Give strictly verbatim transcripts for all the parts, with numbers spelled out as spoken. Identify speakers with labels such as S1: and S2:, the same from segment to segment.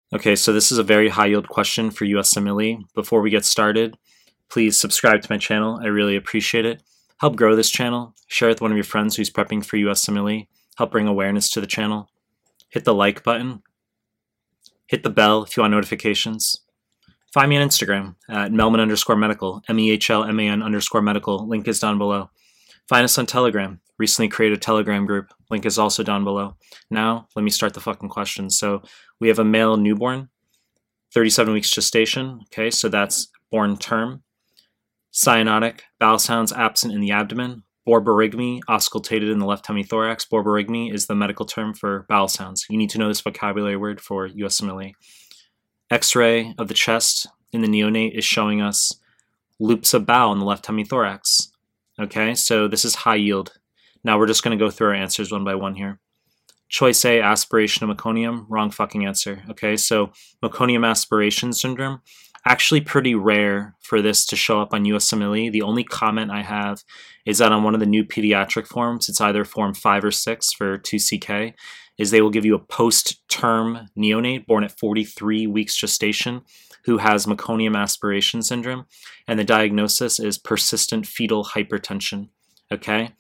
S1: Okay, so this is a very high yield question for U S M L E. Before we get started, please subscribe to my channel. I really appreciate it. Help grow this channel. Share it with one of your friends who's prepping for U S M L E. Help bring awareness to the channel. Hit the like button. Hit the bell if you want notifications. Find me on Instagram at Mehlman underscore medical, M E H L M A N underscore medical. Link is down below. Find us on Telegram. Recently created a Telegram group. Link is also down below. Now, let me start the fucking questions. So we have a male newborn, thirty-seven weeks gestation. Okay, so that's born term. Cyanotic, bowel sounds absent in the abdomen. Borborygmi, auscultated in the left hemithorax. Borborygmi is the medical term for bowel sounds. You need to know this vocabulary word for U S M L E. X-ray of the chest in the neonate is showing us loops of bowel in the left hemithorax. Okay, so this is high yield. Now we're just going to go through our answers one by one here. Choice A, aspiration of meconium. Wrong fucking answer. Okay, so meconium aspiration syndrome, actually pretty rare for this to show up on U S M L E. The only comment I have is that on one of the new pediatric forms, it's either form five or six for two C K, is they will give you a post-term neonate born at forty-three weeks gestation who has meconium aspiration syndrome, and the diagnosis is persistent fetal hypertension. Okay?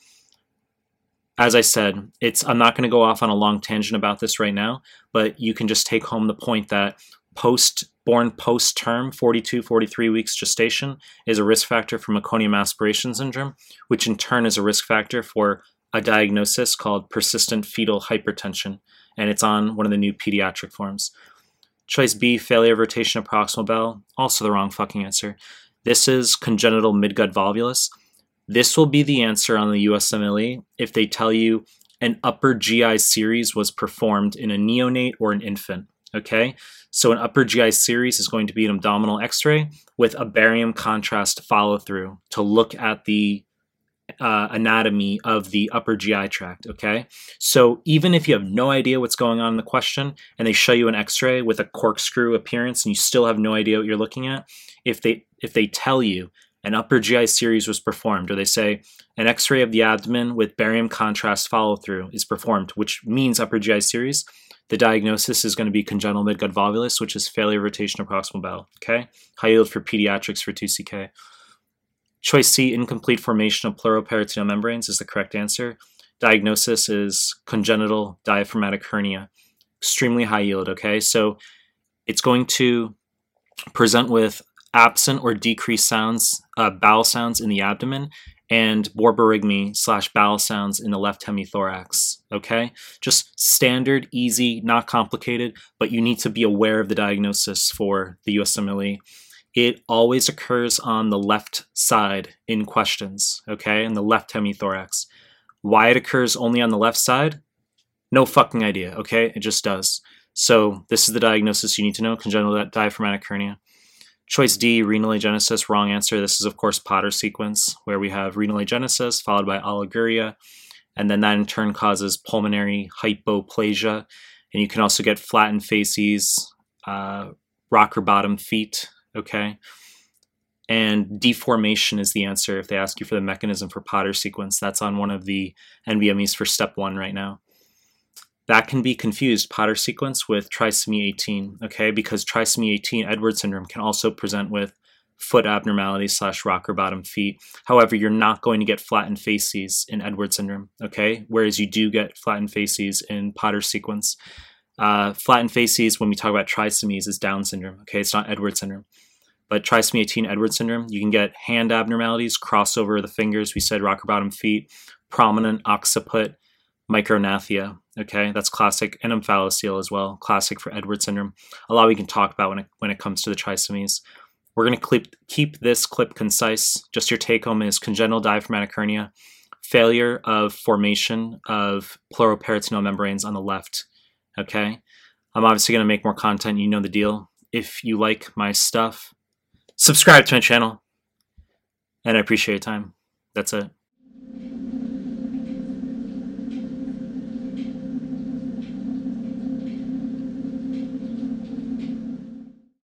S1: As I said, it's I'm not going to go off on a long tangent about this right now, but you can just take home the point that post born post-term, forty-two, forty-three weeks gestation, is a risk factor for meconium aspiration syndrome, which in turn is a risk factor for a diagnosis called persistent fetal hypertension, and it's on one of the new pediatric forms. Choice B, failure of rotation of proximal bowel, also the wrong fucking answer. This is congenital midgut volvulus. This will be the answer on the U S M L E if they tell you an upper G I series was performed in a neonate or an infant. Okay, so an upper G I series is going to be an abdominal X-ray with a barium contrast follow-through to look at the uh, anatomy of the upper G I tract. Okay, so even if you have no idea what's going on in the question and they show you an X-ray with a corkscrew appearance and you still have no idea what you're looking at, if they if they tell you an upper G I series was performed, or they say an X-ray of the abdomen with barium contrast follow-through is performed, which means upper G I series, the diagnosis is going to be congenital midgut volvulus, which is failure of rotation of proximal bowel. Okay, high yield for pediatrics for two C K. Choice C, incomplete formation of pleuroperitoneal membranes is the correct answer. Diagnosis is congenital diaphragmatic hernia. Extremely high yield. Okay, so it's going to present with absent or decreased sounds, uh, bowel sounds in the abdomen, and borborygmi slash bowel sounds in the left hemithorax. Okay, just standard, easy, not complicated, but you need to be aware of the diagnosis for the U S M L E. It always occurs on the left side in questions, okay, in the left hemithorax. Why it occurs only on the left side? No fucking idea, okay? It just does. So this is the diagnosis you need to know, congenital diaphragmatic hernia. Choice D, renal agenesis, wrong answer. This is, of course, Potter sequence, where we have renal agenesis followed by oliguria, and then that in turn causes pulmonary hypoplasia. And you can also get flattened facies, uh, rocker bottom feet, okay? And deformation is the answer if they ask you for the mechanism for Potter sequence. That's on one of the N B M Es for step one right now. That can be confused, Potter sequence, with trisomy eighteen, okay? Because trisomy eighteen, Edwards syndrome, can also present with foot abnormalities slash rocker bottom feet. However, you're not going to get flattened facies in Edwards syndrome, okay? Whereas you do get flattened facies in Potter sequence. Uh, flattened facies, when we talk about trisomies, is Down syndrome, okay? It's not Edwards syndrome. But trisomy eighteen, Edwards syndrome, you can get hand abnormalities, crossover of the fingers, we said rocker bottom feet, prominent occiput, micronathia, okay? That's classic, and omphalocele as well, classic for Edwards syndrome. A lot we can talk about when it, when it comes to the trisomies. We're going to keep this clip concise. Just your take home is congenital diaphragmatic hernia, failure of formation of pleuroperitoneal membranes on the left, okay? I'm obviously going to make more content. You know the deal. If you like my stuff, subscribe to my channel, and I appreciate your time. That's it.